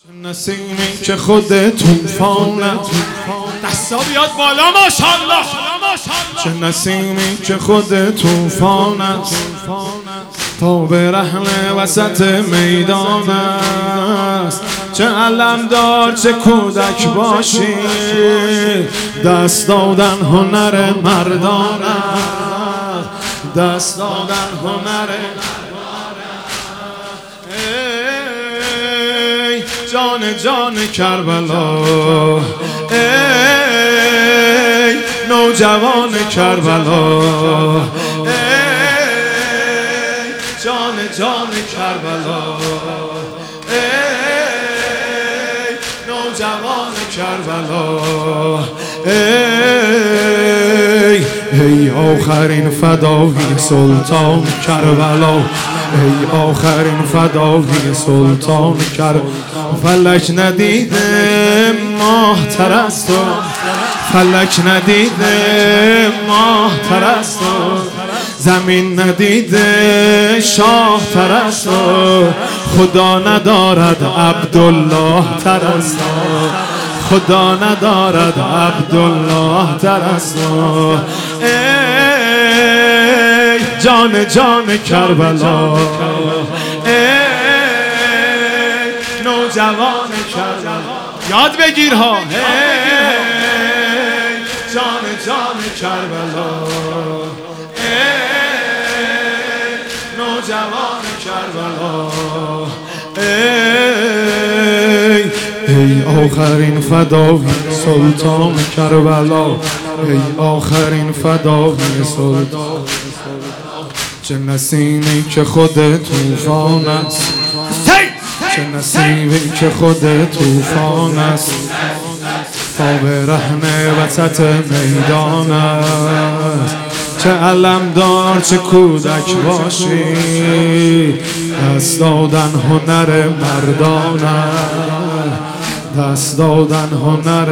نسیمی که خود طوفانه، دستا بیاد بالا ماشاءالله. چه نسیمی که خود طوفان است، تا به رحل وسط میدان است. چه علمدار چه کودک باشی، دست دادن هنر مردان است، دست دادن هنر جان جان کربلا، ای نوجوان کربلا، ای جان جان کربلا، ای نوجوان کربلا، ای آخرین فدایی سلطان کربلا، ای آخرین فدایی سلطان کربلا. فلک ندیده ماه تر از تو، فلک ندیده ماه تر از تو، زمین ندیده شاه تر از تو، خدا ندارد عبدالله تر از تو، خدا ندارد عبدالله تر از تو. ای جان جان کربلا، ای نوجوان کربلا، یاد بگیر ها. ای جان جان کربلا، ای نوجوان کربلا، ای آخرین فدایی سلطان کربلا، ای آخرین فدایی سلطان. چه نسیمی که خود طوفان است، چه نسیمی که خود طوفان است، تا به رحم وسط میدان است. چه علمدار چه کودک باشی، دست دادن هنر مردان است، دست دادن هنر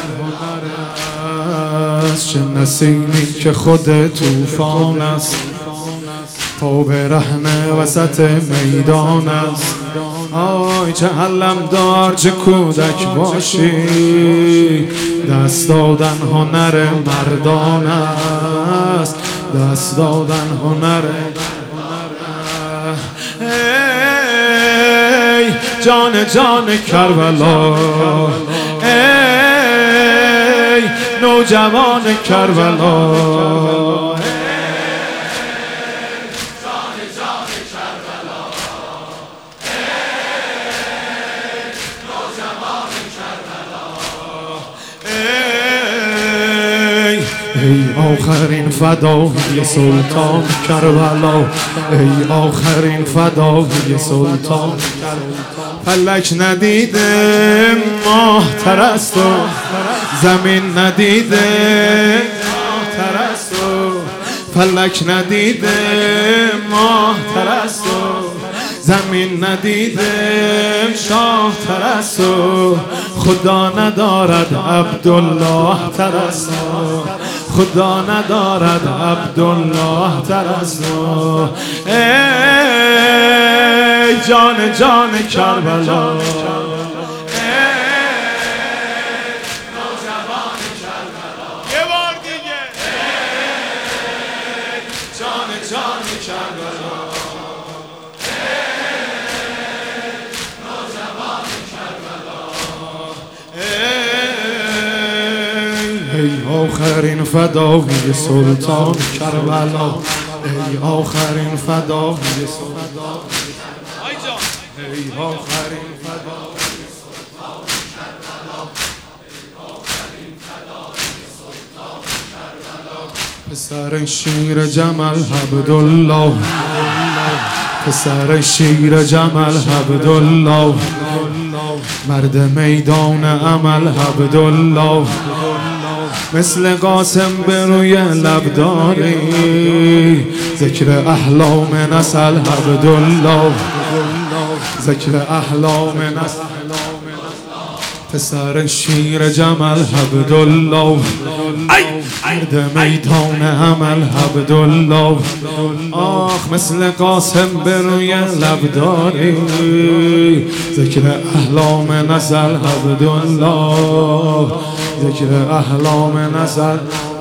است. چه نسیمی که خود طوفان است، تا به رحم وسط میدان است. آی چه علمدار چه کودک باشی، دست دادن هنر مردان است، دست دادن هنر. ای جان جان کربلا، ای نوجوان کربلا، ای آخرین فدایی سلطان کربلا، ای آخرین فدایی سلطان کربلا. فلک ندیده ماه تر از تو، زمین ندیده ماه تر از تو، فلک ندیده ماه تر از تو، زمین ندیده شاه تر از تو، خدا ندارد عبدالله تر از تو، خدا ندارد عبدالله تر از تو. ای جان جان کربلا، ای نوجوان کربلا، یه بار دیگه. ای جان جان کربلا، ای آخرین فدایی سلطان کربلا، ای آخرین فدایی سلطان، آی جان. ای آخرین فدایی سلطان کربلا، ای آخرین فدایی سلطان کربلا. پسر شیر جمل عبدالله، پسر شیر جمل عبدالله، مرد میدان عمل عبدالله، مثل قاسم به روی لب داری، ذکر احلام نسل عبدالله، ذکر احلام نسل. پسر شیر جمل عبدالله، مرد میدان عمل عبدالله. آخ مثل قاسم به روی لب داری، ذکر احلام نزل عبدالله، ذکر احلام نزل.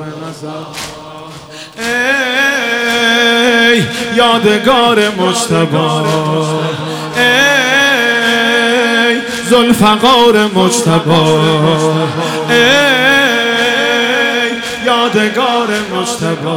ای یادگار مجتبی، ای ذوالفقار مجتبی، ای یادگار مجتبی،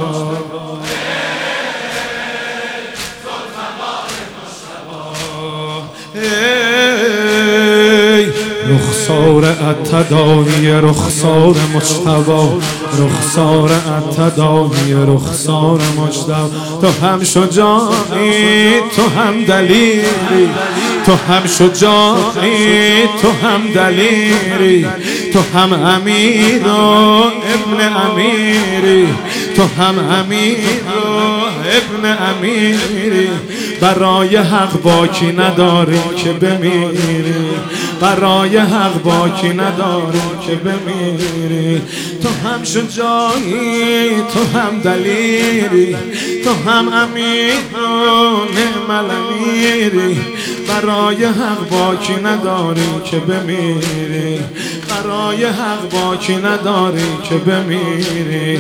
رخسار التداعی رخسار مجتبی، رخسار التداعی رخسار مجتبی. تو هم شجاعی تو هم دلیری، تو هم شجاعی تو هم دلیری، تو هم امیر و ابن امیری، تو هم امیر و ابن امیری. برای حق باکی نداری که بمیری، برای حق باکی نداری که بمیری. تو هم شجاعی تو هم دلیری، تو هم امیر و نعم الامیری. برای حق باکی نداری که بمیری، برای حق باکی نداری که بمیری.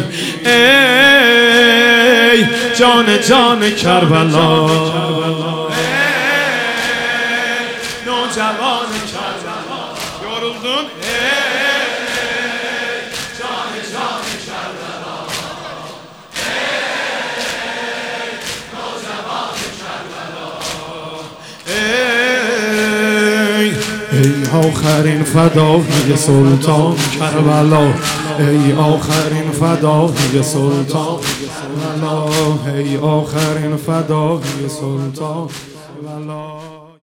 ای جان جان کربلا، نوجوان کربلا، yoruldun. ای جان جان کربلا، ای نوجوان کربلا. ای آخرین فدای سلطان کربلا، ای آخرین فدای سلطان کربلا، ای آخرین فدای سلطان